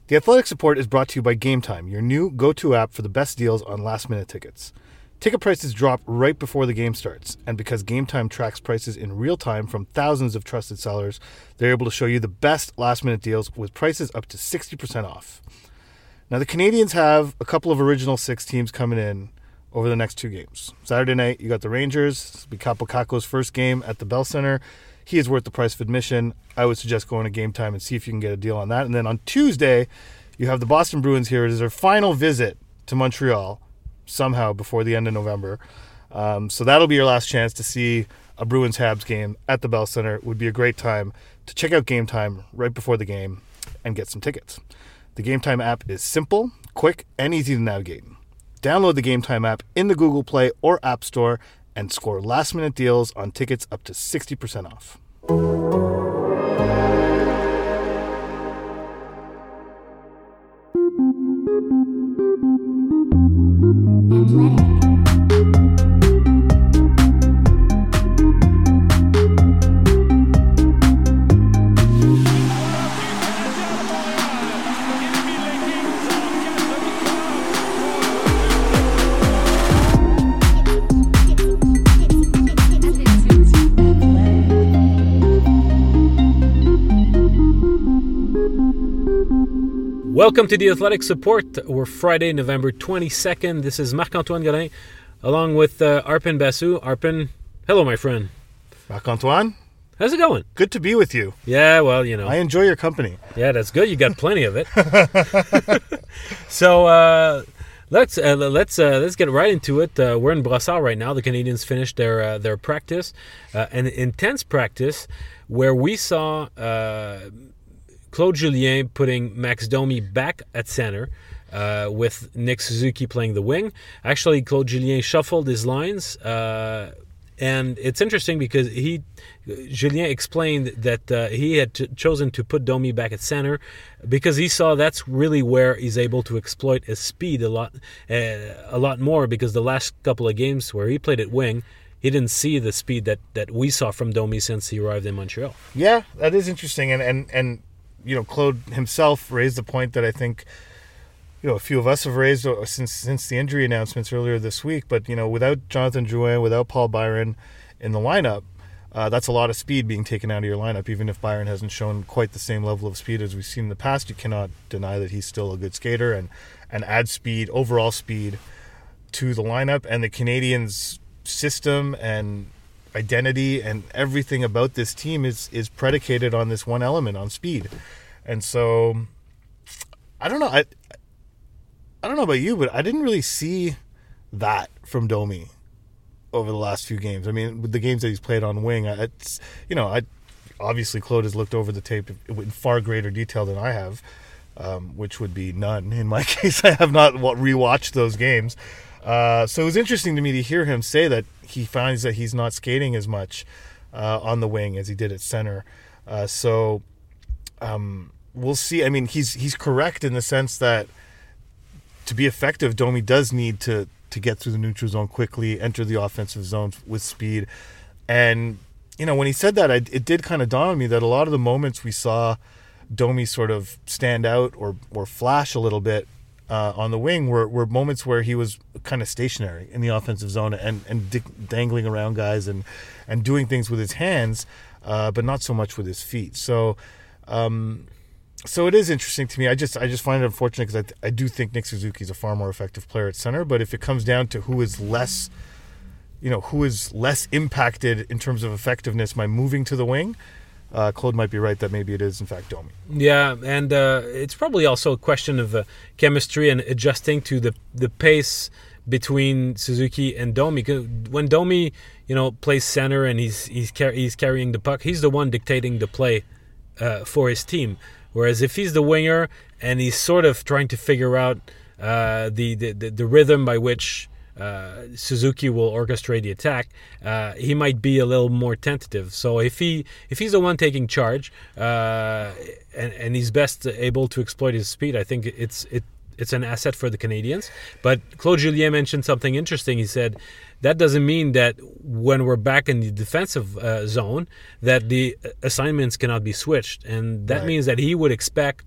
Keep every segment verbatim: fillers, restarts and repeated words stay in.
The Athletic Support is brought to you by Game Time, your new go-to app for the best deals on last-minute tickets. Ticket prices drop right before the game starts, and because Game Time tracks prices in real time from thousands of trusted sellers, they're able to show you the best last-minute deals with prices up to sixty percent off. Now, the Canadians have a couple of original six teams coming in over the next two games. Saturday night, you got the Rangers. This will be Kaapo Kakko's first game at the Bell Center. He is worth the price of admission. I would suggest going to Game Time and see if you can get a deal on that. And then on Tuesday, you have the Boston Bruins here. It is their final visit to Montreal, somehow before the end of November. Um, so that'll be your last chance to see a Bruins-Habs game at the Bell Center. It would be a great time to check out Game Time right before the game and get some tickets. The Game Time app is simple, quick, and easy to navigate. Download the Game Time app in the Google Play or App Store and score last-minute deals on tickets up to sixty percent off. Welcome to the Athletic Support. We're Friday, November twenty-second. This is Marc-Antoine Godin, along with uh, Arpin Basu. Arpin, hello, my friend. Marc-Antoine, how's it going? good to be with you. Yeah, well, you know. I enjoy your company. Yeah, that's good. You got plenty of it. so uh, let's uh, let's uh, let's get right into it. Uh, we're in Brossard right now. The Canadians finished their uh, their practice, uh, an intense practice where we saw Uh, Claude Julien putting Max Domi back at center uh, with Nick Suzuki playing the wing. Actually, Claude Julien shuffled his lines, uh, and it's interesting because he Julien explained that uh, he had t- chosen to put Domi back at center because he saw that's really where he's able to exploit his speed a lot, uh, a lot more. Because the last couple of games where he played at wing, he didn't see the speed that, that we saw from Domi since he arrived in Montreal. Yeah, that is interesting, and and and. You know, Claude himself raised the point that I think, you know, a few of us have raised since since the injury announcements earlier this week. But, you know, without Jonathan Drouin, without Paul Byron in the lineup, uh, that's a lot of speed being taken out of your lineup. Even if Byron hasn't shown quite the same level of speed as we've seen in the past, you cannot deny that he's still a good skater and, and add speed, overall speed, to the lineup. And the Canadians' system and identity and everything about this team is is predicated on this one element, on speed. And so I don't know I I don't know about you, but I didn't really see that from Domi over the last few games. I mean, with the games that he's played on wing, it's, you know, I obviously Claude has looked over the tape in far greater detail than I have, um, which would be none in my case. I have not rewatched those games. Uh, so it was interesting to me to hear him say that he finds that he's not skating as much uh, on the wing as he did at center. Uh, so um, we'll see. I mean, he's he's correct in the sense that to be effective, Domi does need to to get through the neutral zone quickly, enter the offensive zone with speed. And, you know, when he said that, I, it did kind of dawn on me that a lot of the moments we saw Domi sort of stand out or, or flash a little bit Uh, on the wing were, were moments where he was kind of stationary in the offensive zone and, and di- dangling around guys and, and doing things with his hands, uh, but not so much with his feet. So um, so it is interesting to me. I just I just find it unfortunate because I, th- I do think Nick Suzuki is a far more effective player at center. But if it comes down to who is less, you know, who is less impacted in terms of effectiveness by moving to the wing, Uh, Claude might be right that maybe it is, in fact, Domi. Yeah, and uh, it's probably also a question of uh, chemistry and adjusting to the the pace between Suzuki and Domi. When Domi, you know, plays center and he's he's car- he's carrying the puck, he's the one dictating the play uh, for his team. Whereas if he's the winger and he's sort of trying to figure out uh, the, the, the the rhythm by which Uh, Suzuki will orchestrate the attack, uh, he might be a little more tentative. So if he if he's the one taking charge uh, and and he's best able to exploit his speed, I think it's it it's an asset for the Canadians. But Claude Julien mentioned something interesting. He said that doesn't mean that when we're back in the defensive uh, zone that the assignments cannot be switched, and that right. means that he would expect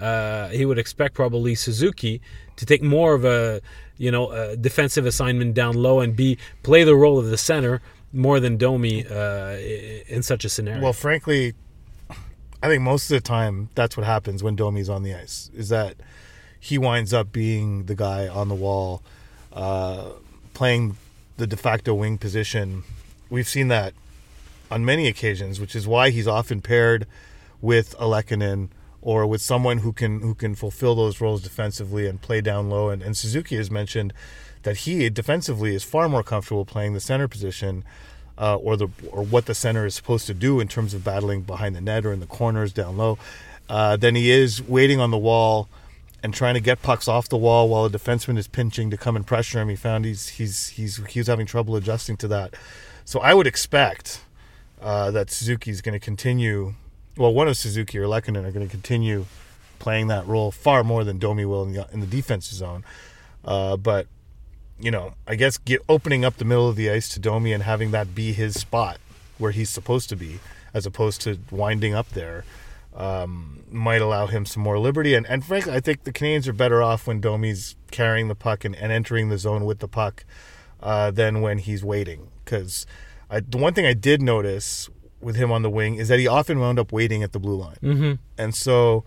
uh, he would expect probably Suzuki to take more of a you know a defensive assignment down low and be play the role of the center more than Domi uh, in such a scenario. Well, frankly, I think most of the time that's what happens when Domi's on the ice, is that he winds up being the guy on the wall, uh, playing the de facto wing position. We've seen that on many occasions, which is why he's often paired with a Lehkonen or with someone who can who can fulfill those roles defensively and play down low. And, and Suzuki has mentioned that he defensively is far more comfortable playing the center position, uh, or the or what the center is supposed to do in terms of battling behind the net or in the corners down low, uh, than he is waiting on the wall and trying to get pucks off the wall while a defenseman is pinching to come and pressure him. He found he's he's he's he's having trouble adjusting to that. So I would expect uh, that Suzuki's going to continue. Well, one of Suzuki or Lehkonen are going to continue playing that role far more than Domi will in the, in the defensive zone. Uh, but, you know, I guess get, opening up the middle of the ice to Domi and having that be his spot where he's supposed to be, as opposed to winding up there, um, might allow him some more liberty. And, and frankly, I think the Canadiens are better off when Domi's carrying the puck and, and entering the zone with the puck uh, than when he's waiting. Because the one thing I did notice with him on the wing is that he often wound up waiting at the blue line. Mm-hmm. And so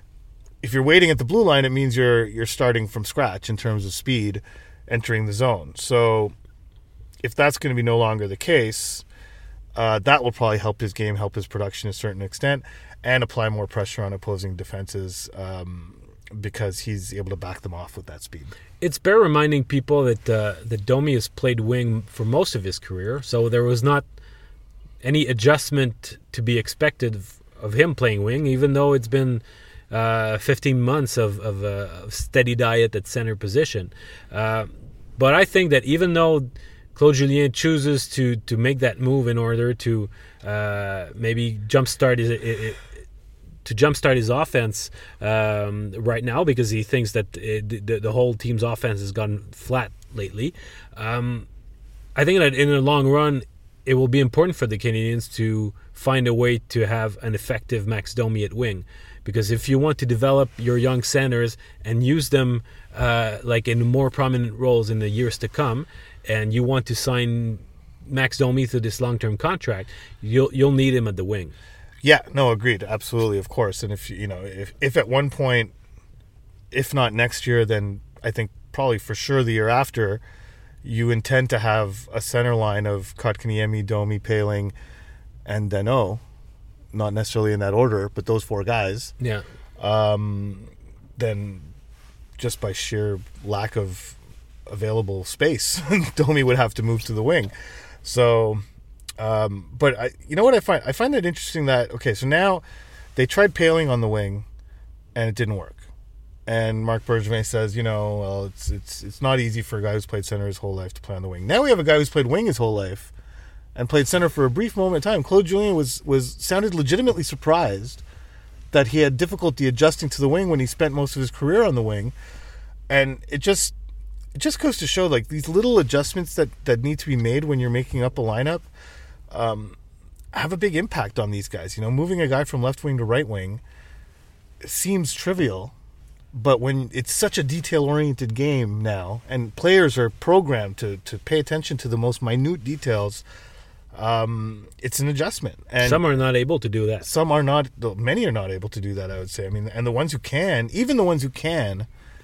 if you're waiting at the blue line, it means you're you're starting from scratch in terms of speed entering the zone. So if that's going to be no longer the case, uh, that will probably help his game, help his production to a certain extent, and apply more pressure on opposing defenses um, because he's able to back them off with that speed. It's bear reminding people that uh, that Domi has played wing for most of his career, so there was not any adjustment to be expected of, of him playing wing, even though it's been uh, fifteen months of, of a steady diet at center position. Uh, but I think that even though Claude Julien chooses to to make that move in order to uh, maybe jumpstart his, it, to jumpstart his offense um, right now, because he thinks that it, the, the whole team's offense has gone flat lately, um, I think that in the long run, it will be important for the Canadiens to find a way to have an effective Max Domi at wing. Because if you want to develop your young centers and use them uh, like in more prominent roles in the years to come, and you want to sign Max Domi to this long-term contract, you'll you'll need him at the wing. Yeah, no, agreed, absolutely, of course. And if you know, if if at one point, if not next year, then I think probably for sure the year after, you intend to have a center line of Kotkaniemi, Domi, Poehling, and Danault, not necessarily in that order, but those four guys. Yeah. Um, then just by sheer lack of available space, Domi would have to move to the wing. So, um, but I, you know what I find? I find it interesting that, okay, so now they tried Poehling on the wing, and it didn't work. And Marc Bergevin says, you know, well, it's it's it's not easy for a guy who's played center his whole life to play on the wing. Now we have a guy who's played wing his whole life and played center for a brief moment in time. Claude Julien was was sounded legitimately surprised that he had difficulty adjusting to the wing when he spent most of his career on the wing. And it just it just goes to show, like, these little adjustments that, that need to be made when you're making up a lineup um, have a big impact on these guys. You know, moving a guy from left wing to right wing seems trivial, but when it's such a detail-oriented game now, and players are programmed to, to pay attention to the most minute details, um, it's an adjustment. And some are not able to do that. Some are not. Many are not able to do that, I would say. I mean, and the ones who can, even the ones who can,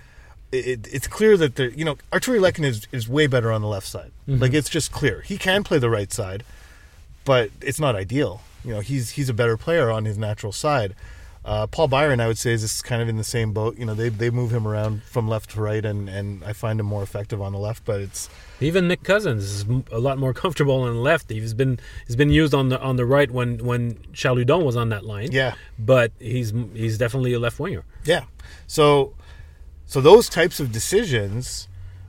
it, it's clear that they're, you know, Artturi Lehkonen is, is way better on the left side. Mm-hmm. Like, it's just clear. He can play the right side, but it's not ideal. You know, he's he's a better player on his natural side. Uh, Paul Byron, I would say, is kind of in the same boat. You know, they they move him around from left to right, and, and I find him more effective on the left. But it's even Nick Cousins is a lot more comfortable on the left. He's been he's been used on the on the right when when Charles Hudon was on that line. Yeah, but he's he's definitely a left winger. Yeah, so so those types of decisions,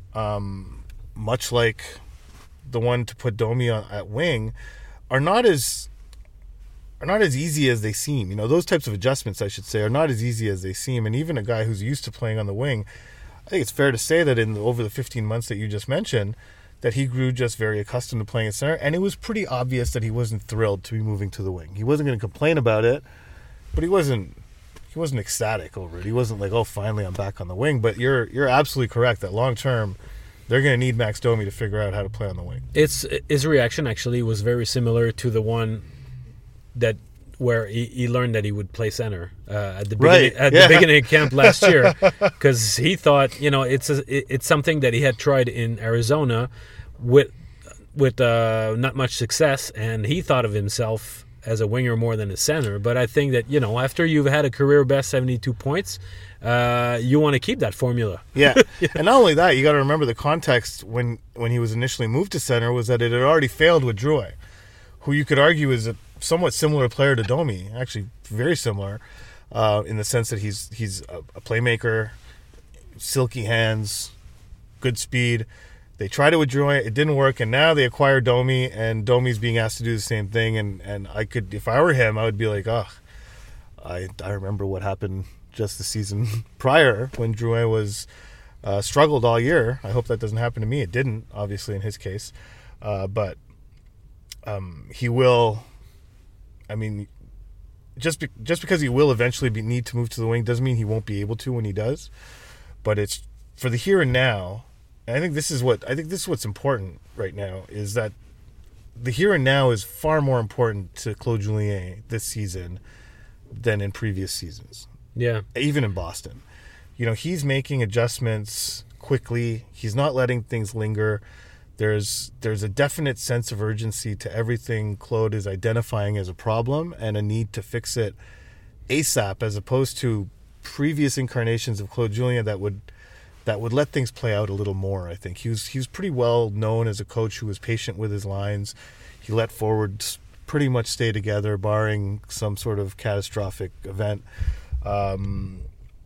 um, much like the one to put Domi on, at wing, are not as are not as easy as they seem. You know, those types of adjustments, I should say, are not as easy as they seem. And even a guy who's used to playing on the wing, I think it's fair to say that in the, over the fifteen months that you just mentioned, that he grew just very accustomed to playing at center. And it was pretty obvious that he wasn't thrilled to be moving to the wing. He wasn't going to complain about it, but he wasn't he wasn't ecstatic over it. He wasn't like, oh, finally I'm back on the wing. But you're you're absolutely correct that long term, they're going to need Max Domi to figure out how to play on the wing. It's his reaction actually was very similar to the one that where he, he learned that he would play center uh, at the beginning, right. at yeah. the beginning of camp last year, because he thought, you know, it's a, it's something that he had tried in Arizona with with uh, not much success, and he thought of himself as a winger more than a center. But I think that, you know, after you've had a career best seventy-two points, uh, you want to keep that formula. Yeah. yeah. And not only that, you got to remember the context when, when he was initially moved to center was that it had already failed with Drouin, who you could argue is a somewhat similar player to Domi, actually very similar uh, in the sense that he's he's a, a playmaker, silky hands, good speed. They tried it with Drouin, it didn't work, and now they acquired Domi, and Domi's being asked to do the same thing. And, and I could, if I were him, I would be like, oh, I I remember what happened just the season prior when Drouin was uh, struggled all year. I hope that doesn't happen to me. It didn't, obviously, in his case, uh, but um, he will. I mean, just be, just because he will eventually be, need to move to the wing doesn't mean he won't be able to when he does. But it's for the here and now. And I think this is what I think this is what's important right now is that the here and now is far more important to Claude Julien this season than in previous seasons. Yeah, even in Boston, you know, he's making adjustments quickly. He's not letting things linger. There's there's a definite sense of urgency to everything Claude is identifying as a problem and a need to fix it ASAP, as opposed to previous incarnations of Claude Julien that would that would let things play out a little more. I think he was he was pretty well known as a coach who was patient with his lines. He let forwards pretty much stay together, barring some sort of catastrophic event. Um,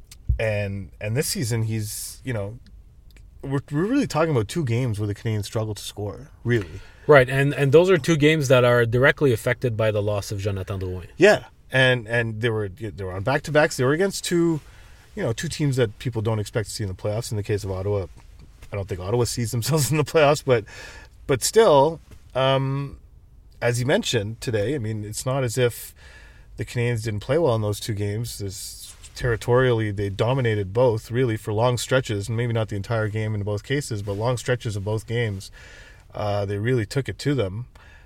and and this season, he's you know. We're, we're really talking about two games where the Canadiens struggle to score, really. Right, and and those are two games that are directly affected by the loss of Jonathan Drouin. Yeah, and and they were they were on back to backs. They were against two, you know, two teams that people don't expect to see in the playoffs. In the case of Ottawa, I don't think Ottawa sees themselves in the playoffs, but but still, um, as you mentioned today, I mean, it's not as if the Canadiens didn't play well in those two games. There's, territorially, they dominated both, really, for long stretches, and maybe not the entire game in both cases, but long stretches of both games. Uh, they really took it to them,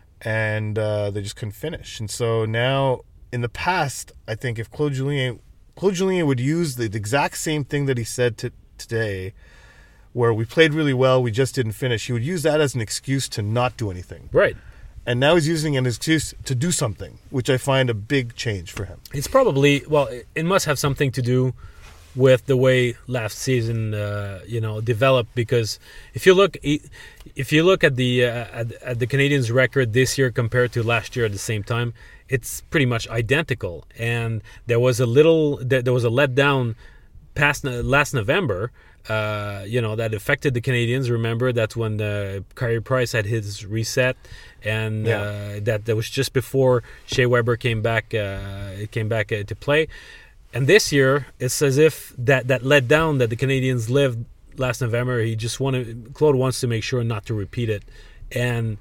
and uh, they just couldn't finish. And so now, in the past, I think if Claude Julien, Claude Julien would use the, the exact same thing that he said to, today, where we played really well, we just didn't finish, he would use that as an excuse to not do anything. Right. And now he's using an excuse to do something, which I find a big change for him. It's probably, well, it must have something to do with the way last season, uh, you know, developed. Because if you look, if you look at the uh, at, at the Canadiens' record this year compared to last year at the same time, it's pretty much identical. And there was a little, there was a letdown past last November. Uh, you know, that affected the Canadiens. Remember, that's when uh, Carey Price had his reset, and yeah. uh, that that was just before Shea Weber came back. Uh, came back uh, to play, and this year it's as if that that let down that the Canadiens lived last November. He just wanted Claude wants to make sure not to repeat it, and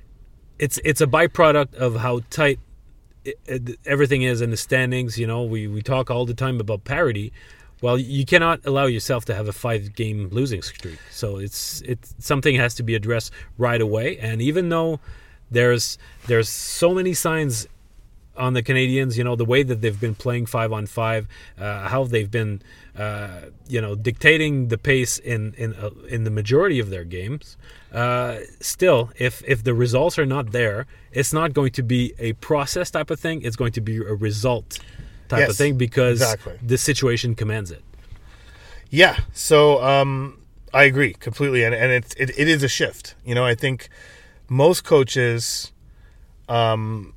it's it's a byproduct of how tight it, it, everything is in the standings. You know, we we talk all the time about parity. Well, you cannot allow yourself to have a five-game losing streak. So it's it's something has to be addressed right away. And even though there's there's so many signs on the Canadiens, you know, the way that they've been playing five on five, uh, how they've been, uh, you know, dictating the pace in in uh, in the majority of their games. Uh, still, if if the results are not there, it's not going to be a process type of thing. It's going to be a result type yes, of thing, because exactly. the situation commands it. Yeah, so um, I agree completely, and and it's it, it is a shift. You know, I think most coaches um,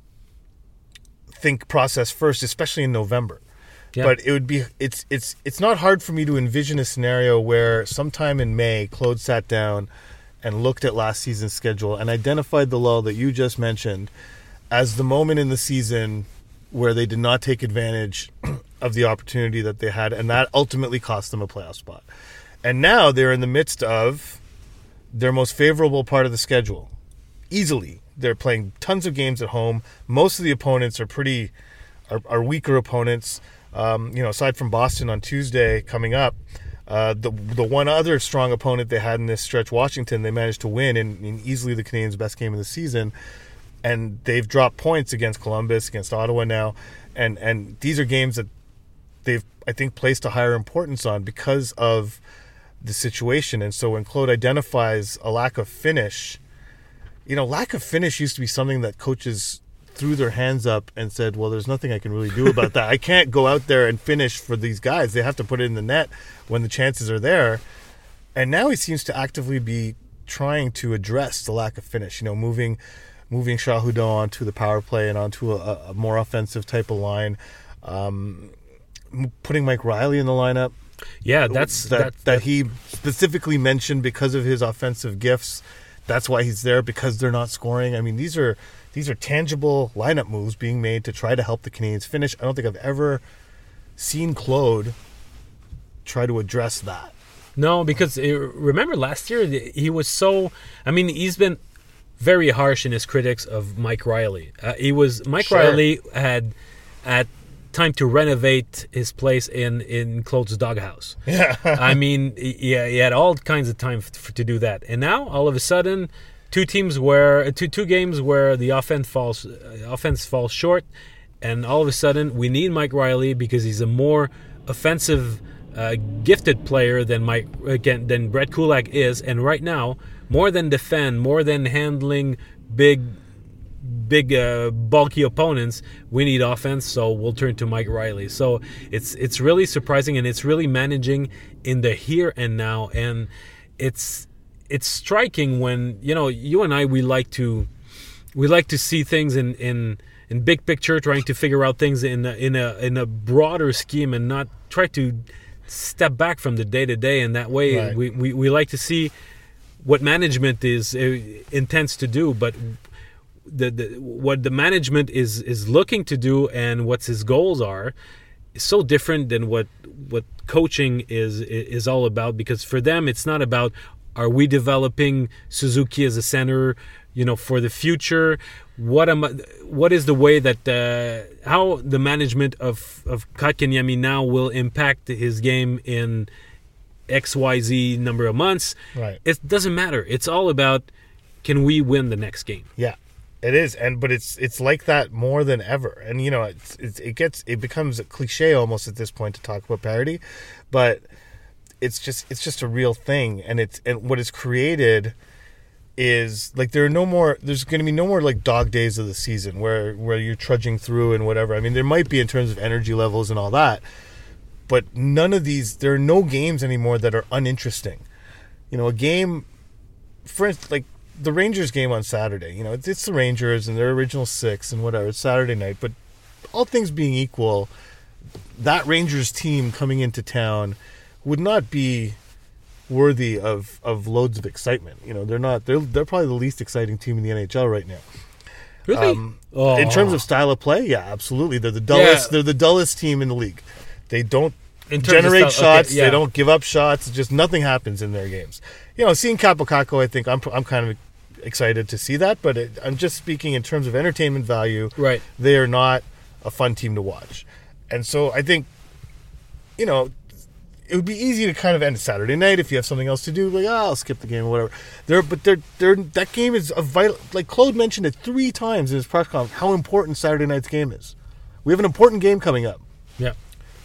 think process first, especially in November. Yeah. But it would be it's it's it's not hard for me to envision a scenario where sometime in May, Claude sat down and looked at last season's schedule and identified the lull that you just mentioned as the moment in the season where they did not take advantage of the opportunity that they had, and that ultimately cost them a playoff spot. And now they're in the midst of their most favorable part of the schedule. Easily. They're playing tons of games at home. Most of the opponents are pretty are, are weaker opponents. Um, you know, aside from Boston on Tuesday coming up, uh, the the one other strong opponent they had in this stretch, Washington, they managed to win in, in easily the Canadiens' best game of the season. And they've dropped points against Columbus, against Ottawa now. And, and these are games that they've, I think, placed a higher importance on because of the situation. And so when Claude identifies a lack of finish, you know, lack of finish used to be something that coaches threw their hands up and said, well, there's nothing I can really do about that. I can't go out there and finish for these guys. They have to put it in the net when the chances are there. And now he seems to actively be trying to address the lack of finish, you know, moving moving Charles Hudon onto the power play and onto a, a more offensive type of line, um, putting Mike Riley in the lineup. Yeah, that's... That, that, that, that he specifically mentioned because of his offensive gifts. That's why he's there, because they're not scoring. I mean, these are... These are tangible lineup moves being made to try to help the Canadiens finish. I don't think I've ever seen Claude try to address that. No, because uh, remember last year he was so... I mean, he's been very harsh in his critics of Mike Riley. Uh, he was Mike Sure. Riley had had time to renovate his place in, in Claude's doghouse. Yeah. I mean, he, he had all kinds of time for, to do that. And now, all of a sudden... Two teams where two two games where the offense falls uh, offense falls short, and all of a sudden we need Mike Riley because he's a more offensive, uh, gifted player than Mike again than Brett Kulak is. And right now, more than defend, more than handling big, big uh, bulky opponents, we need offense. So we'll turn to Mike Riley. So it's it's really surprising, and it's really managing in the here and now, and it's. It's striking when, you know, you and I, we like to we like to see things in, in, in big picture, trying to figure out things in a, in a in a broader scheme and not try to step back from the day to day. And that way, Right. we, we, we like to see what management is uh, intends to do, but the, the what the management is is looking to do and what his goals are is so different than what what coaching is is all about. Because for them, it's not about, are we developing Suzuki as a center, you know, for the future? What am I, what is the way that uh, how the management of of Kotkaniemi now will impact his game in X Y Z number of months? Right. It doesn't matter. It's all about, can we win the next game? Yeah, it is, and but it's it's like that more than ever. And you know, it's, it's it gets it becomes a cliche almost at this point to talk about parity, but it's just it's just a real thing. And it's and what it's created is, like, there are no more. There's going to be no more like dog days of the season where where you're trudging through and whatever. I mean, there might be in terms of energy levels and all that, but none of these. There are no games anymore that are uninteresting. You know, a game, for instance, like the Rangers game on Saturday. You know, it's, it's the Rangers and their original six and whatever. It's Saturday night, but all things being equal, that Rangers team coming into town would not be worthy of, of loads of excitement. You know, they're not. They're they're probably the least exciting team in the N H L right now. Really? Um, Oh. In terms of style of play, yeah, absolutely. They're the dullest. Yeah. They're the dullest team in the league. They don't In terms of generate style- okay, shots. yeah. They don't give up shots. Just nothing happens in their games. You know, seeing Capocacco, I think I'm I'm kind of excited to see that. But it, I'm just speaking in terms of entertainment value. Right. They are not a fun team to watch, and so I think, you know, it would be easy to kind of end Saturday night if you have something else to do. Like, oh, I'll skip the game or whatever. There, but they're, they're, that game is a vital. Like Claude mentioned it three times in his press conference how important Saturday night's game is. We have an important game coming up. Yeah.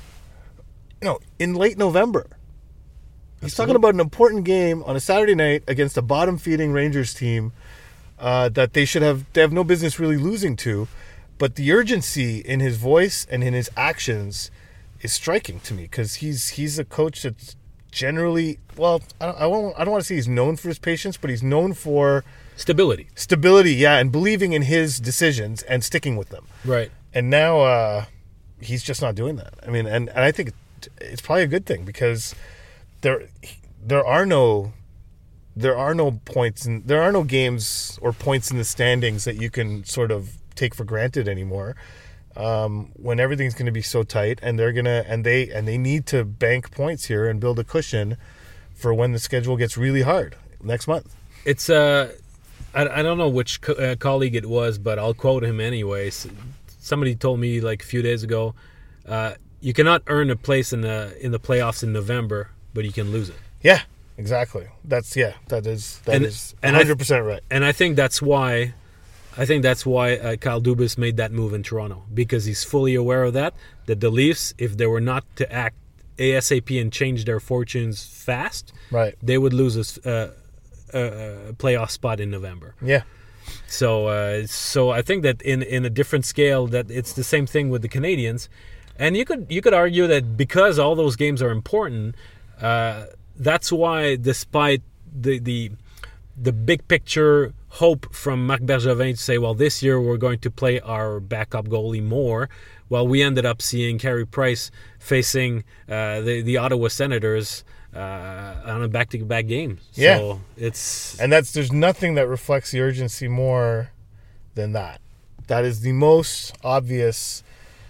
You know, in late November. He's Absolutely. talking about an important game on a Saturday night against a bottom-feeding Rangers team uh, that they should have. They have no business really losing to. But the urgency in his voice and in his actions is striking to me, because he's he's a coach that's generally, well, I don't, I won't I don't want to say he's known for his patience, but he's known for Stability. stability, yeah, and believing in his decisions and sticking with them. Right. And now uh, he's just not doing that. I mean, and, and I think it's probably a good thing, because there there are no there are no points and there are no games or points in the standings that you can sort of take for granted anymore. Um, when everything's going to be so tight, and they're gonna and they and they need to bank points here and build a cushion for when the schedule gets really hard next month. It's uh, I, I don't know which co- uh, colleague it was, but I'll quote him anyways. Somebody told me like a few days ago, uh, you cannot earn a place in the in the playoffs in November, but you can lose it. Yeah, exactly. That's yeah. That is that And- is and one I- hundred percent right. And I think that's why, I think that's why uh, Kyle Dubas made that move in Toronto, because he's fully aware of that. That the Leafs, if they were not to act ASAP and change their fortunes fast, Right. they would lose a, s- uh, a, a playoff spot in November. Yeah. So, uh, so I think that in in a different scale, that it's the same thing with the Canadians, and you could you could argue that because all those games are important, uh, that's why, despite the the the big picture hope from Marc Bergevin to say, well, this year we're going to play our backup goalie more, well, we ended up seeing Carey Price facing uh, the the Ottawa Senators uh, on a back-to-back game. So Yeah. it's And that's there's nothing that reflects the urgency more than that. That is the most obvious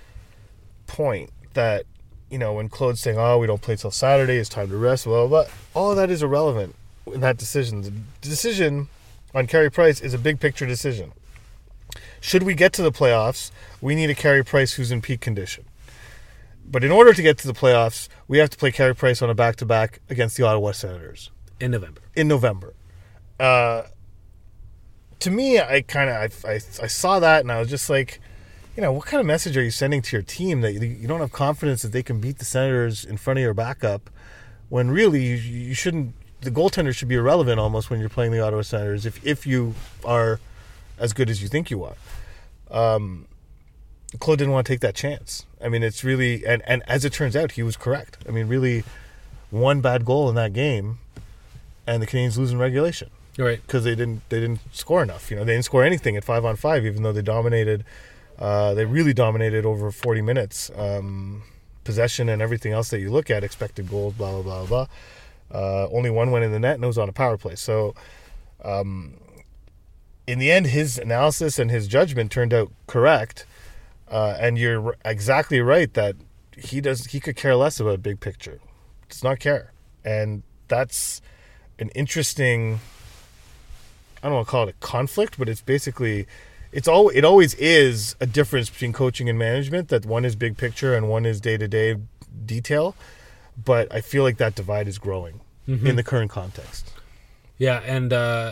point that, you know, when Claude's saying, oh, we don't play till Saturday, it's time to rest, blah, blah, blah. All of that is irrelevant in that decision. The decision on Carey Price is a big picture decision. Should we get to the playoffs, we need a Carey Price who's in peak condition. But in order to get to the playoffs, we have to play Carey Price on a back-to-back against the Ottawa Senators in November. in November. Uh, to me, I kind of I, I I saw that and I was just like, you know, what kind of message are you sending to your team that you, you don't have confidence that they can beat the Senators in front of your backup, when really you, you shouldn't. The goaltender should be irrelevant almost when you're playing the Ottawa Senators if if you are as good as you think you are. Um, Claude didn't want to take that chance. I mean, it's really and and as it turns out, he was correct. I mean, really, one bad goal in that game, and the Canadians lose in regulation Right. because they didn't they didn't score enough. You know, they didn't score anything at five on five, even though they dominated. Uh, they really dominated over forty minutes, um, possession and everything else that you look at, expected goals, blah blah blah blah. Uh, only one went in the net, and it was on a power play. So, um, in the end, his analysis and his judgment turned out correct. Uh, and you're exactly right that he does. He could care less about big picture. Does not care, and that's an interesting. I don't want to call it a conflict, but it's basically, it's all. It always is a difference between coaching and management. That one is big picture and one is day to day detail. But I feel like that divide is growing Mm-hmm. in the current context. Yeah, and uh,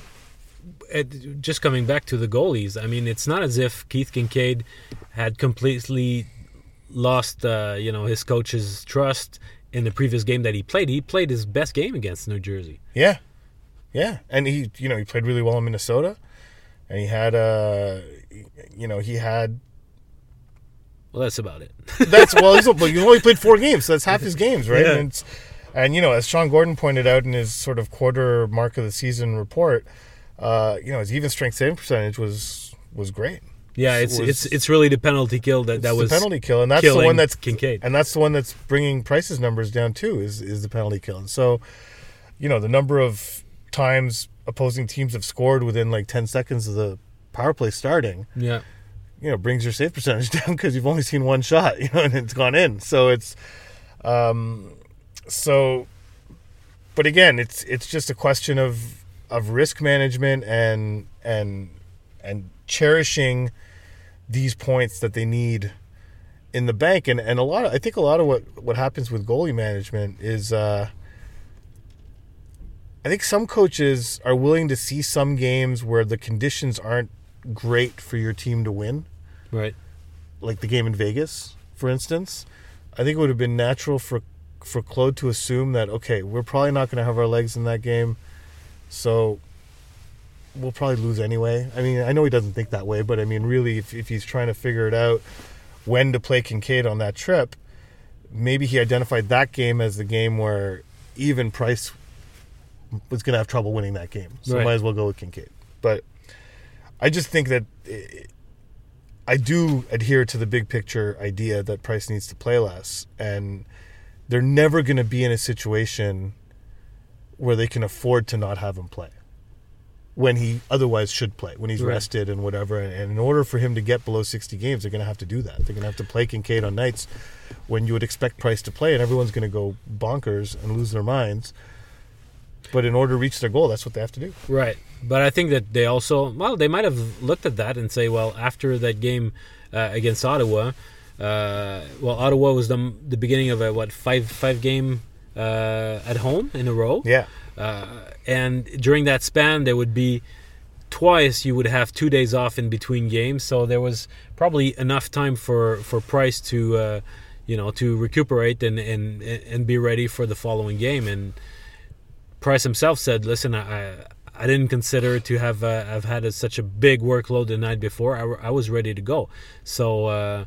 it, just coming back to the goalies, I mean, it's not as if Keith Kincaid had completely lost, uh, you know, his coach's trust in the previous game that he played. He played his best game against New Jersey. Yeah, yeah, and he, you know, he played really well in Minnesota, and he had, uh, you know, he had. Well, that's about it. That's well, he's, but you only played four games, so that's half his games, right? Yeah. And, it's, and you know, as Sean Gordon pointed out in his sort of quarter mark of the season report, uh, you know, his even strength saving percentage was was great. Yeah, it's was- it's it's really the penalty kill that that It's was the penalty kill, and that's the killing one that's Kincaid. and that's the one that's bringing Price's numbers down too. Is is the penalty kill? And so, you know, the number of times opposing teams have scored within like ten seconds of the power play starting, Yeah. you know, brings your save percentage down because you've only seen one shot, you know, and it's gone in. So it's, um, so, but again, it's it's just a question of of risk management and and and cherishing these points that they need in the bank. And and a lot of, I think a lot of what what happens with goalie management is, uh, I think some coaches are willing to see some games where the conditions aren't great for your team to win. Right. Like the game in Vegas, for instance. I think it would have been natural for for Claude to assume that, okay, we're probably not going to have our legs in that game, so we'll probably lose anyway. I mean, I know he doesn't think that way, but I mean, really, if, if he's trying to figure it out when to play Kincaid on that trip, maybe he identified that game as the game where even Price was going to have trouble winning that game. So Right. might as well go with Kincaid. But I just think that it, I do adhere to the big picture idea that Price needs to play less, and they're never going to be in a situation where they can afford to not have him play when he otherwise should play, when he's Right. rested and whatever. And in order for him to get below sixty games, they're going to have to do that. They're going to have to play Kincaid on nights when you would expect Price to play, and everyone's going to go bonkers and lose their minds. But in order to reach their goal, that's what they have to do. Right. But I think that they also, well, they might have looked at that and say, well, after that game uh, against Ottawa, Uh, well, Ottawa was the the beginning of a what five five game uh, at home in a row. Yeah. Uh, and during that span, there would be twice you would have two days off in between games, so there was probably enough time for for Price to uh, you know to recuperate and, and and be ready for the following game. And Price himself said, "Listen, I I didn't consider to have uh, have had a, such a big workload the night before. I, I was ready to go." So uh,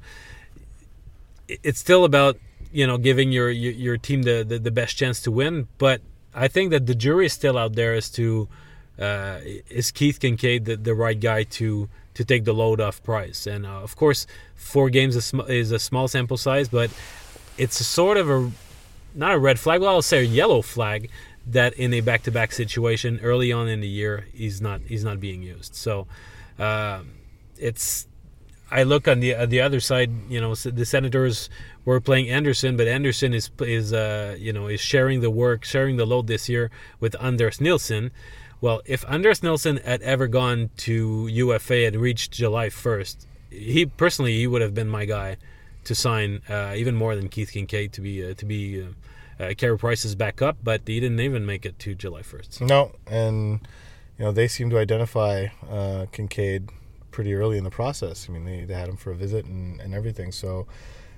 it's still about you know giving your your, your team the, the the best chance to win, but I think that the jury is still out there as to uh, is Keith Kinkaid the, the right guy to to take the load off Price. And uh, of course, four games is, sm- is a small sample size, but it's a sort of a not a red flag. Well, I'll say a yellow flag that in a back-to-back situation early on in the year he's not he's not being used. So uh, it's. I look on the uh, the other side. You know, the Senators were playing Anderson, but Anderson is is uh, you know is sharing the work, sharing the load this year with Anders Nilsson. Well, if Anders Nilsson had ever gone to U F A and reached July first, he personally he would have been my guy to sign uh, even more than Keith Kinkaid to be uh, to be uh, uh, Carey Price's backup. But he didn't even make it to July first. No, and you know they seem to identify uh, Kinkaid pretty early in the process. I mean, they, they had him for a visit and, and everything. So,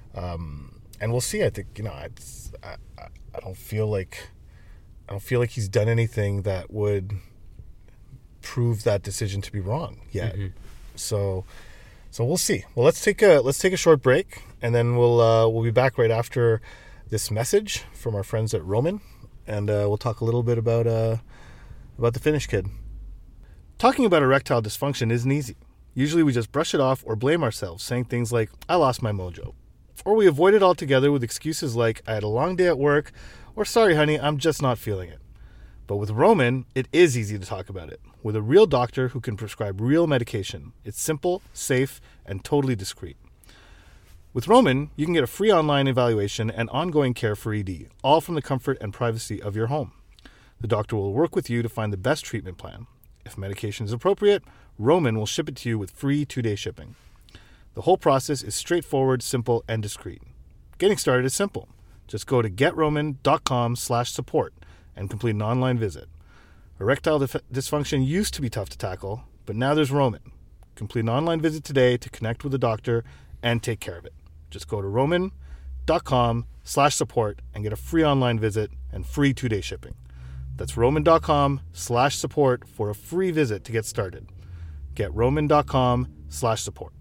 um, and we'll see. I think you know, it's, I, I don't feel like I don't feel like he's done anything that would prove that decision to be wrong yet. Mm-hmm. So, so we'll see. Well, let's take a let's take a short break, and then we'll uh, we'll be back right after this message from our friends at Roman, and uh, we'll talk a little bit about uh, about the Finnish kid. Talking about erectile dysfunction isn't easy. Usually we just brush it off or blame ourselves, saying things like, I lost my mojo. Or we avoid it altogether with excuses like, I had a long day at work, or sorry honey, I'm just not feeling it. But with Roman, it is easy to talk about it. With a real doctor who can prescribe real medication. It's simple, safe, and totally discreet. With Roman, you can get a free online evaluation and ongoing care for E D, all from the comfort and privacy of your home. The doctor will work with you to find the best treatment plan. If medication is appropriate, Roman will ship it to you with free two-day shipping. The whole process is straightforward, simple, and discreet. Getting started is simple. Just go to getroman.com slash support and complete an online visit. Erectile dif- dysfunction used to be tough to tackle, but now there's Roman. Complete an online visit today to connect with a doctor and take care of it. Just go to roman.com slash support and get a free online visit and free two-day shipping. That's roman.com slash support for a free visit to get started. Get roman.com slash support.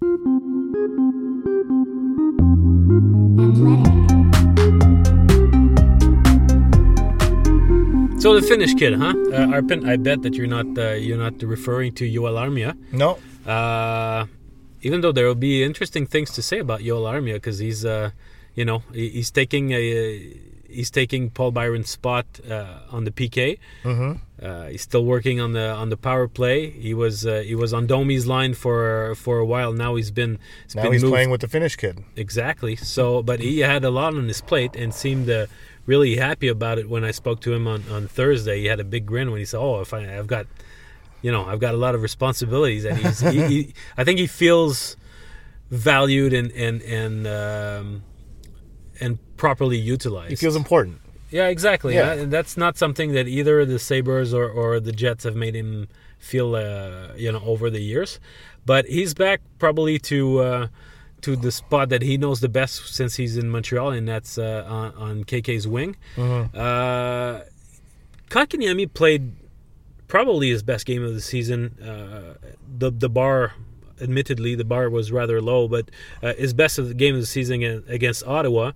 So the Finnish kid, huh? Uh, Arpin, I bet that you're not uh, you're not referring to Joel Armia. No. Uh, even though there will be interesting things to say about Joel Armia, because he's, uh, you know, he's taking a he's taking Paul Byron's spot uh, on the P K. Mm-hmm. Uh, he's still working on the on the power play. He was uh, he was on Domi's line for for a while. Now he's been he's now been he's moved. playing with the Finnish kid. Exactly. So, but he had a lot on his plate and seemed uh, really happy about it when I spoke to him on, on Thursday. He had a big grin when he said, "Oh, if I, I've got, you know, I've got a lot of responsibilities," and he's, he, he, I think he feels valued and and and um, and properly utilized. He feels important. Yeah, exactly. Yeah. Uh, that's not something that either the Sabres or, or the Jets have made him feel, uh, you know, over the years. But he's back probably to uh, to the spot that he knows the best since he's in Montreal, and that's uh, on, on K K's wing. Mm-hmm. Uh, Kotkaniemi played probably his best game of the season. Uh, the the bar, admittedly, the bar was rather low, but uh, his best of the game of the season against Ottawa.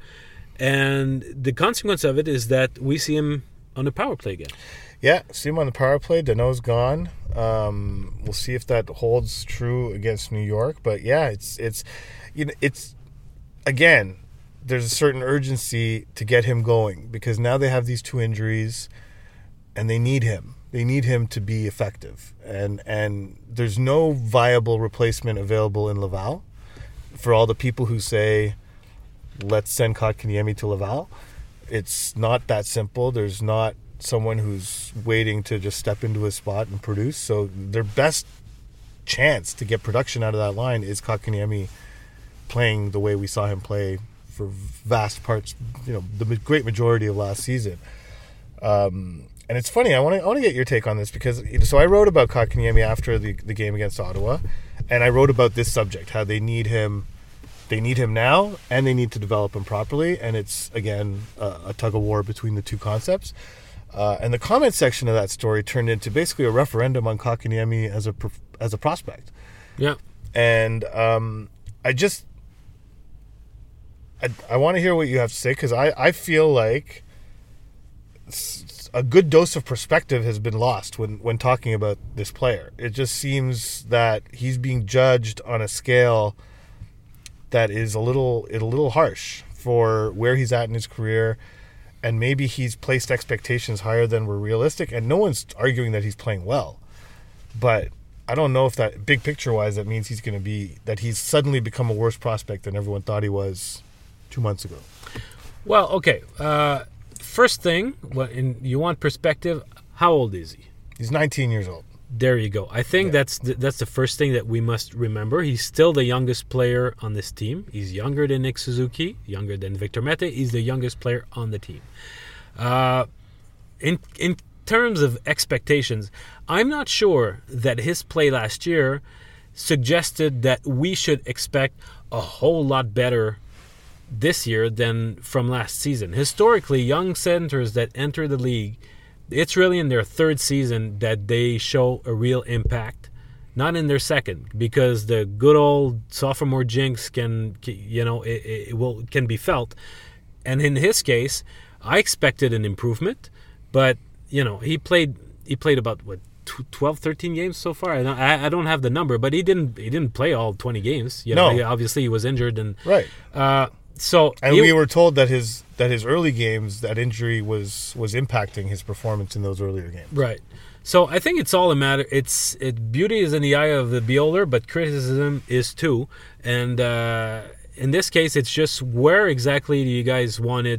And the consequence of it is that we see him on the power play again. Yeah, see him on the power play. Danault's gone. Um, we'll see if that holds true against New York. But yeah, it's it's you know it's again. There's a certain urgency to get him going because now they have these two injuries, and they need him. They need him to be effective, and and there's no viable replacement available in Laval. For all the people who say, let's send Kotkaniemi to Laval, it's not that simple. There's not someone who's waiting to just step into a spot and produce. So their best chance to get production out of that line is Kotkaniemi playing the way we saw him play for vast parts, you know, the great majority of last season. Um, and it's funny. I want to I want to get your take on this because so I wrote about Kotkaniemi after the the game against Ottawa, and I wrote about this subject, how they need him. They need him now, and they need to develop him properly. And it's, again, a, a tug-of-war between the two concepts. Uh, and the comment section of that story turned into basically a referendum on Kotkaniemi as a as a prospect. Yeah. And um, I just... I, I want to hear what you have to say, because I, I feel like a good dose of perspective has been lost when, when talking about this player. It just seems that he's being judged on a scale that is a little a little harsh for where he's at in his career, and maybe he's placed expectations higher than were realistic, and no one's arguing that he's playing well, but I don't know if that big picture wise that means he's going to be that he's suddenly become a worse prospect than everyone thought he was two months ago. Well, okay, uh, first thing, what in, you want perspective, how old is he? He's nineteen years old. There you go. I think yeah. that's the, that's the first thing that we must remember. He's still the youngest player on this team. He's younger than Nick Suzuki, younger than Victor Mete. He's the youngest player on the team. Uh, in in terms of expectations, I'm not sure that his play last year suggested that we should expect a whole lot better this year than from last season. Historically, young centers that enter the league, it's really in their third season that they show a real impact, not in their second, because the good old sophomore jinx can, you know, it, it will can be felt. And in his case, I expected an improvement, but you know, he played he played about what twelve, thirteen games so far. I, I don't have the number, but he didn't he didn't play all twenty games. You know, no, he, obviously he was injured and right. Uh, so and he, we were told that his that his early games, that injury was was impacting his performance in those earlier games. Right. So I think it's all a matter. It's it beauty is in the eye of the beholder, but criticism is too. And uh, in this case, it's just where exactly do you guys wanted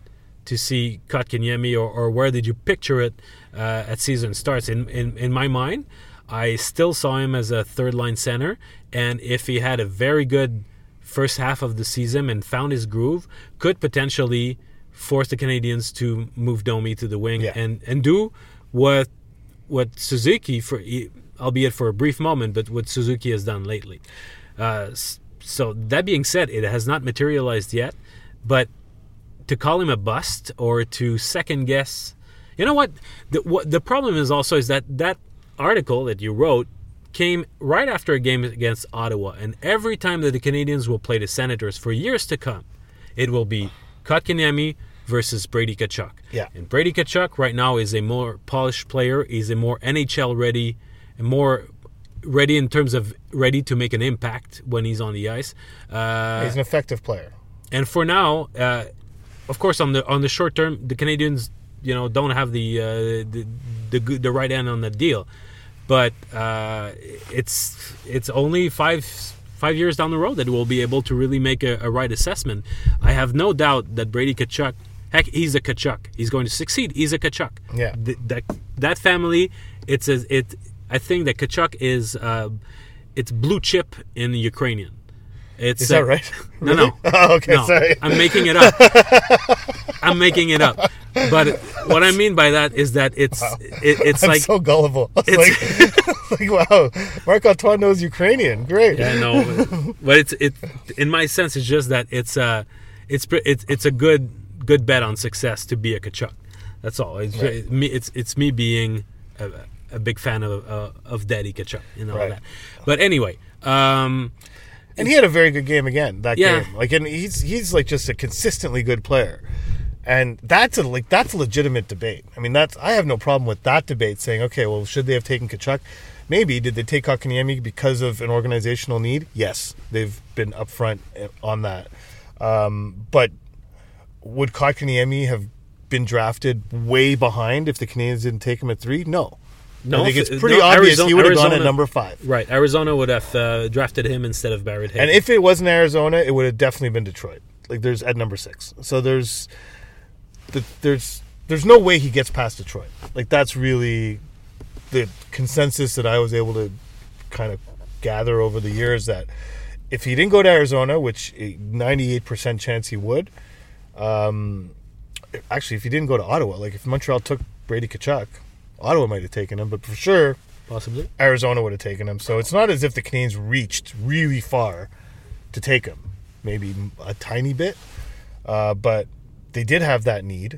to see Kotkaniemi, or, or where did you picture it uh, at season starts? In, in in my mind, I still saw him as a third line center, and if he had a very good first half of the season and found his groove, could potentially force the Canadians to move Domi to the wing yeah. and, and do what what Suzuki, for albeit for a brief moment, but what Suzuki has done lately. Uh, so that being said, it has not materialized yet, but to call him a bust or to second guess, you know what? The, what the problem is also is that that article that you wrote came right after a game against Ottawa, and every time that the Canadians will play the Senators for years to come, it will be Kotkaniemi versus Brady Tkachuk. Yeah. And Brady Tkachuk right now is a more polished player. He's a more N H L ready, and more ready in terms of ready to make an impact when he's on the ice. Uh, he's an effective player. And for now, uh, of course, on the on the short term, the Canadians, you know, don't have the uh, the, the the right end on the deal. But uh, it's it's only five five years down the road that we'll be able to really make a, a right assessment. I have no doubt that Brady Tkachuk, heck, he's a Tkachuk. He's going to succeed. He's a Tkachuk. Yeah. The, that that family, it's a, it. I think that Tkachuk is uh, it's blue chip in the Ukrainian. It's, is that uh, right? No, really? no. Oh, okay, no, sorry. I'm making it up. I'm making it up. But what I mean by that is that it's wow. it, it's I'm like so gullible. It's like, like, wow, Marc-Antoine knows Ukrainian. Great. Yeah, no, but it's it. In my sense, it's just that it's uh it's it's it's a good good bet on success to be a Tkachuk. That's all. It's right. it, me. It's it's me being a, a big fan of uh, of Daddy Tkachuk and all right. that. But anyway. Um, And he had a very good game again that yeah. game. Like, and he's he's like just a consistently good player, and that's a like that's a legitimate debate. I mean, that's I have no problem with that debate. Saying, okay, well, should they have taken Tkachuk? Maybe. Did they take Kotkaniemi because of an organizational need? Yes, they've been upfront on that. Um, but would Kotkaniemi have been drafted way behind if the Canadians didn't take him at three? No. No, I think it's pretty no, obvious Arizona, he would have Arizona, gone at number five. Right. Arizona would have uh, drafted him instead of Barrett Hayton. And if it wasn't Arizona, it would have definitely been Detroit. Like, there's at number six. So there's the, there's there's no way he gets past Detroit. Like, that's really the consensus that I was able to kind of gather over the years, that if he didn't go to Arizona, which a ninety-eight percent chance he would, um, actually, if he didn't go to Ottawa, like if Montreal took Brady Tkachuk, Ottawa might have taken him, but for sure, possibly Arizona would have taken him. So it's not as if the Canadiens reached really far to take him, maybe a tiny bit, uh, but they did have that need,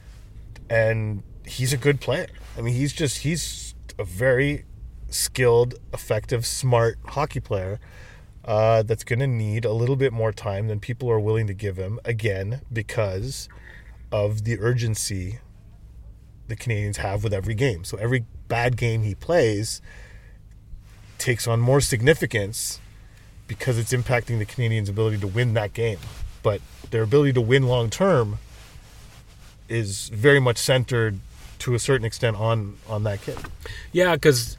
and he's a good player. I mean, he's just he's a very skilled, effective, smart hockey player uh, that's going to need a little bit more time than people are willing to give him, again, because of the urgency the Canadiens have with every game. So every bad game he plays takes on more significance because it's impacting the Canadiens' ability to win that game. But their ability to win long-term is very much centered to a certain extent on, on that kid. Yeah, because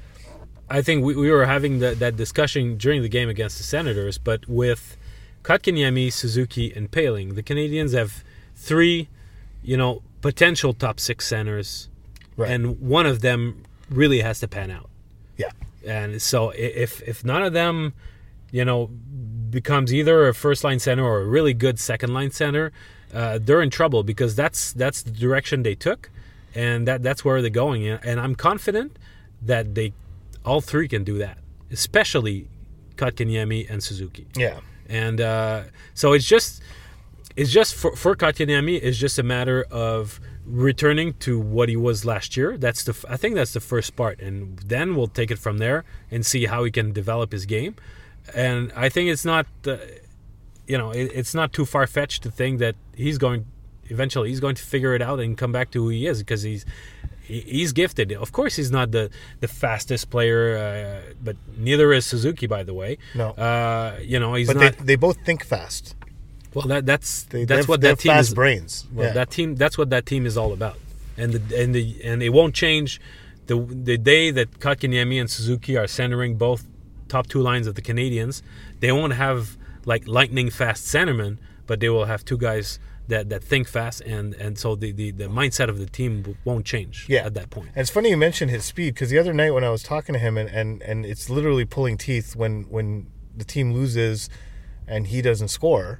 I think we, we were having the, that discussion during the game against the Senators, but with Kotkaniemi, Suzuki, and Poehling, the Canadiens have three, you know, potential top six centers, right, and one of them really has to pan out. Yeah. And so if if none of them, you know, becomes either a first-line center or a really good second-line center, uh, they're in trouble because that's that's the direction they took, and that that's where they're going. And I'm confident that they all three can do that, especially Kotkaniemi and Suzuki. Yeah. And uh, so it's just it's just for for Kotkaniemi, it's just a matter of returning to what he was last year. That's the I think that's the first part, and then we'll take it from there and see how he can develop his game. And I think it's not, uh, you know, it, it's not too far fetched to think that he's going eventually he's going to figure it out and come back to who he is, because he's he, he's gifted. Of course, he's not the the fastest player, uh, but neither is Suzuki, by the way. No, uh, you know, he's but not. They, they both think fast. Well, that that's They, that's they have, what they that have team fast is. brains. Well, yeah. that team that's what that team is all about, and the and the and it won't change. The the day that Kotkaniemi and Suzuki are centering both top two lines of the Canadiens, they won't have like lightning fast centermen, but they will have two guys that, that think fast, and, and so the, the, the mindset of the team won't change yeah. at that point. And it's funny you mentioned his speed, because the other night when I was talking to him, and, and, and it's literally pulling teeth when, when the team loses and he doesn't score,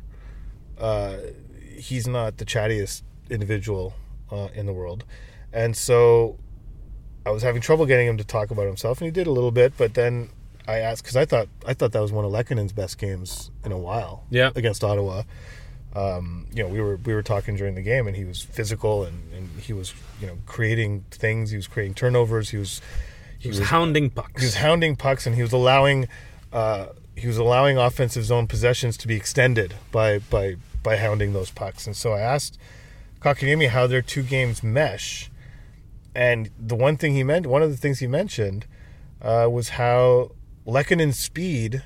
uh, he's not the chattiest individual uh, in the world. And so I was having trouble getting him to talk about himself, and he did a little bit, but then I asked, because I thought I thought that was one of Lekkonen's best games in a while. Yeah. Against Ottawa. Um, you know, we were we were talking during the game, and he was physical, and, and he was, you know, creating things. He was creating turnovers. He was he, he was, was hounding pucks. He was hounding pucks, and he was allowing uh, he was allowing offensive zone possessions to be extended by by by hounding those pucks. And so I asked Kotkaniemi how their two games mesh, and the one thing he meant, one of the things he mentioned, uh, was how Lekkonen's speed,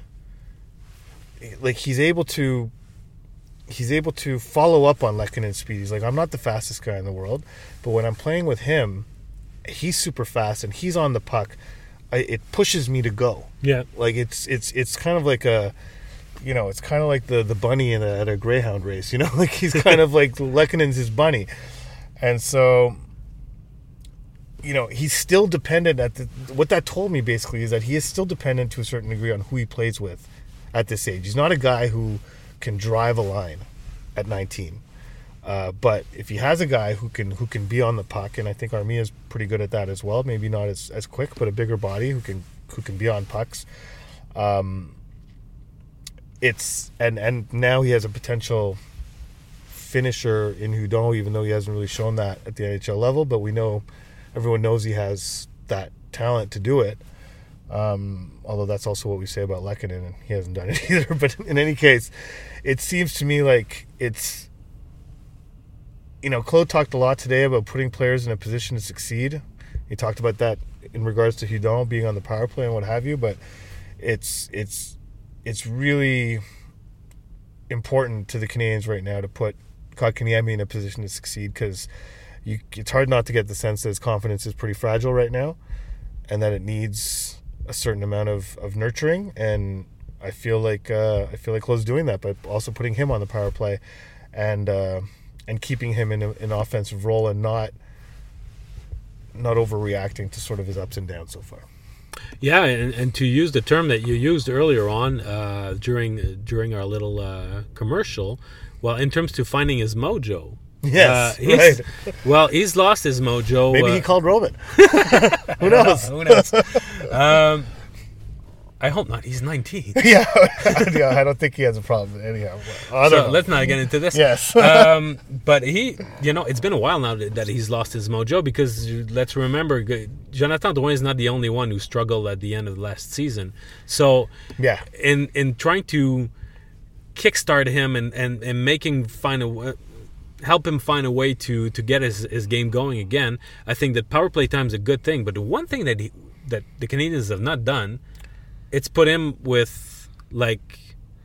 like he's able to, he's able to follow up on Lekkonen's speed. He's like, I'm not the fastest guy in the world, but when I'm playing with him, he's super fast and he's on the puck. I, it pushes me to go. Yeah, like it's it's it's kind of like a, you know, it's kind of like the the bunny in a, at a greyhound race. You know, like he's kind of like Lekkonen's his bunny, and so. You know, he's still dependent at the, what that told me basically is that he is still dependent to a certain degree on who he plays with at this age. He's not a guy who can drive a line at nineteen. Uh, but if he has a guy who can who can be on the puck, and I think Armia is pretty good at that as well, maybe not as, as quick, but a bigger body who can who can be on pucks. Um, it's and, and now he has a potential finisher in Hudon, even though he hasn't really shown that at the N H L level, but we know everyone knows he has that talent to do it. Um, although that's also what we say about Lekkonen, and he hasn't done it either. But in any case, it seems to me like it's, you know, Claude talked a lot today about putting players in a position to succeed. He talked about that in regards to Hudon being on the power play and what have you. But it's it's it's really important to the Canadiens right now to put Kotkaniemi in a position to succeed, because You, it's hard not to get the sense that his confidence is pretty fragile right now, and that it needs a certain amount of, of nurturing. And I feel like uh, I feel like Claude's doing that by also putting him on the power play, and uh, and keeping him in a, an offensive role, and not not overreacting to sort of his ups and downs so far. Yeah, and, and to use the term that you used earlier on uh, during during our little uh, commercial, well, in terms to finding his mojo. Yes, uh, he's, right. Well, he's lost his mojo. Maybe uh, he called Roman. Who knows? Who knows? um, I hope not. He's nineteen. yeah, yeah, I don't think he has a problem. Anyhow, I don't So know. let's not get into this. Yes. um, but he, you know, it's been a while now that, that he's lost his mojo because let's remember, Jonathan Drouin is not the only one who struggled at the end of last season. So, yeah, in in trying to kickstart him and, and, and making find a help him find a way to, to get his, his game going again, I think that power play time is a good thing. But the one thing that he, that the Canadians have not done, it's put him with, like,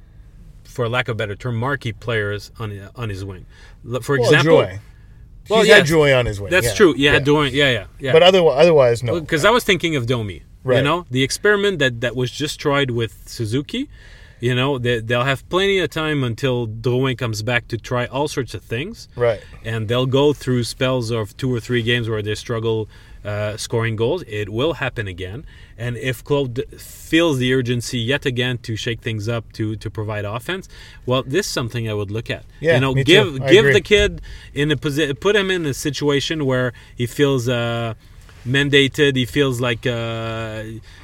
for lack of a better term, marquee players on on his wing. For well, example, Drouin. well, he's yes, had Drouin on his wing. That's yeah. true. Yeah, yeah. Drouin. Yeah, yeah, yeah. But otherwise, otherwise no. Because I was thinking of Domi. Right. You know, the experiment that, that was just tried with Suzuki. You know, they, they'll have plenty of time until Drouin comes back to try all sorts of things. Right. And they'll go through spells of two or three games where they struggle uh, scoring goals. It will happen again. And if Claude feels the urgency yet again to shake things up to, to provide offense, well, this is something I would look at. Yeah, you know, me give too. I give agree. the kid in a posi- put him in a situation where he feels uh, mandated. He feels like uh,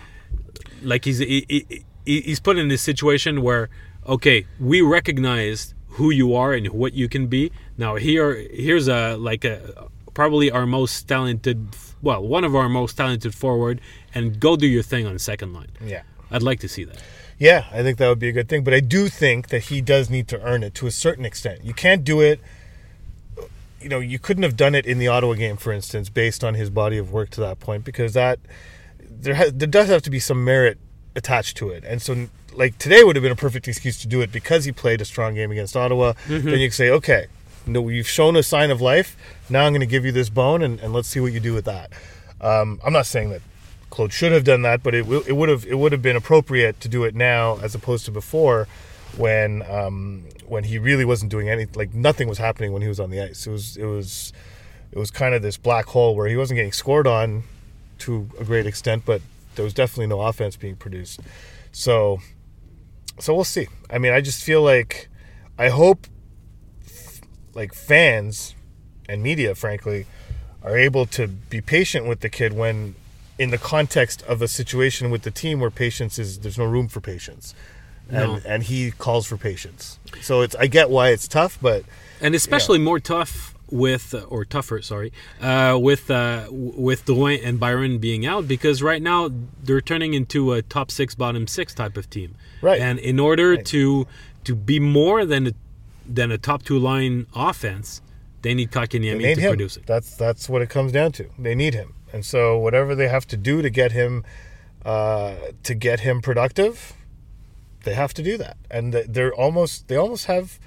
like he's he, he, he's put in this situation where, okay, we recognize who you are and what you can be. Now here here's a like a probably our most talented, well, one of our most talented forward, and go do your thing on the second line. Yeah. I'd like to see that. Yeah, I think that would be a good thing. But I do think that he does need to earn it to a certain extent. You can't do it. You know, you couldn't have done it in the Ottawa game, for instance, based on his body of work to that point, because that there ha- there does have to be some merit attached to it. And so, like, today would have been a perfect excuse to do it because he played a strong game against Ottawa. Mm-hmm. Then you can say, okay, no, you've shown a sign of life. Now I'm going to give you this bone, and, and let's see what you do with that. Um, I'm not saying that Claude should have done that, but it it would have it would have been appropriate to do it now as opposed to before, when um, when he really wasn't doing anything. Like, nothing was happening when he was on the ice. It was it was it was kind of this black hole where he wasn't getting scored on to a great extent, but there was definitely no offense being produced. So so we'll see. I mean, I just feel like I hope like fans and media, frankly, are able to be patient with the kid when in the context of a situation with the team where patience is, there's no room for patience. And No. and he calls for patience. So it's I get why it's tough, but And especially more tough with, uh, or tougher, sorry, uh, with uh, w- with Drouin and Byron being out, because right now they're turning into a top six, bottom six type of team. Right. And in order Right. to to be more than a, than a top two line offense, they need they Kotkaniemi need to him. produce it. That's that's what it comes down to. They need him. And so whatever they have to do to get him uh, to get him productive, they have to do that. And th- they're almost they almost have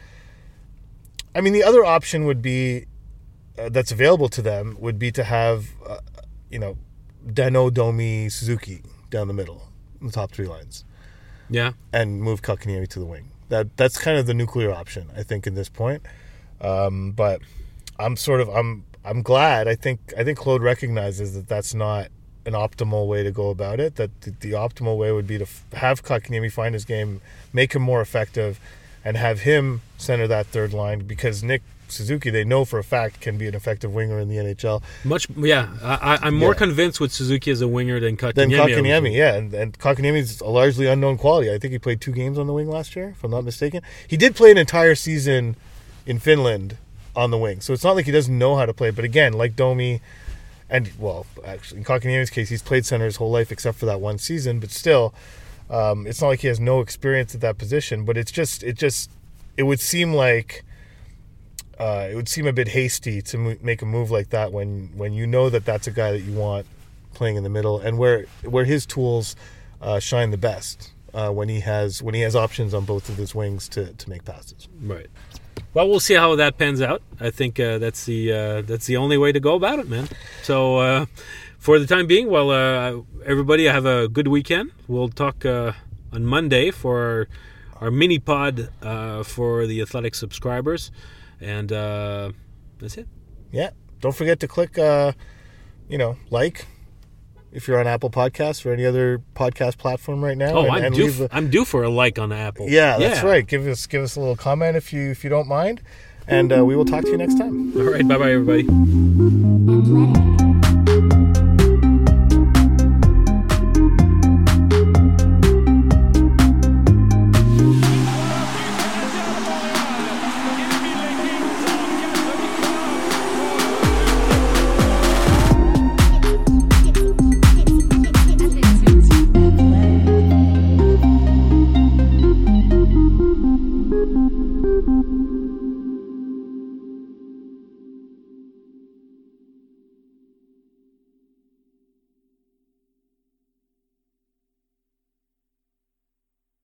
I mean, the other option would be uh, that's available to them would be to have uh, you know, Dano, Domi, Suzuki down the middle, in the top three lines, Yeah. and move Kotkaniemi to the wing. That that's kind of the nuclear option, I think, at this point. Um, but I'm sort of I'm I'm glad. I think I think Claude recognizes that that's not an optimal way to go about it. That the, the optimal way would be to f- have Kotkaniemi find his game, make him more effective, and have him center that third line, because Nick Suzuki, they know for a fact, can be an effective winger in the N H L. Much, yeah. I, I- I'm more Yeah. convinced with Suzuki as a winger than Kotkaniemi. Then Kotkaniemi, yeah, and, and Kotkaniemi's a largely unknown quality. I think he played two games on the wing last year, if I'm not mistaken. He did play an entire season in Finland on the wing, so it's not like he doesn't know how to play. But again, like Domi, and well, actually in Kotkaniemi's case, he's played center his whole life except for that one season. But still, um, it's not like he has no experience at that position. But it's just, it just, it would seem like. Uh, it would seem a bit hasty to mo- make a move like that when, when you know that that's a guy that you want playing in the middle, and where where his tools uh, shine the best uh, when he has when he has options on both of his wings to, to make passes. Right. Well, we'll see how that pans out. I think uh, that's the uh, that's the only way to go about it, man. So uh, for the time being, well, uh, everybody have a good weekend. We'll talk uh, on Monday for our, our mini pod uh, for the Athletic subscribers. And uh, that's it. Yeah. Don't forget to click, uh, you know, like, if you're on Apple Podcasts or any other podcast platform right now. Oh, and, I'm and due. leave F- a, I'm due for a like on Apple. yeah, that's right. Give us give us a little comment if you if you don't mind, and uh, we will talk to you next time. All right. Bye bye, everybody. Athletic.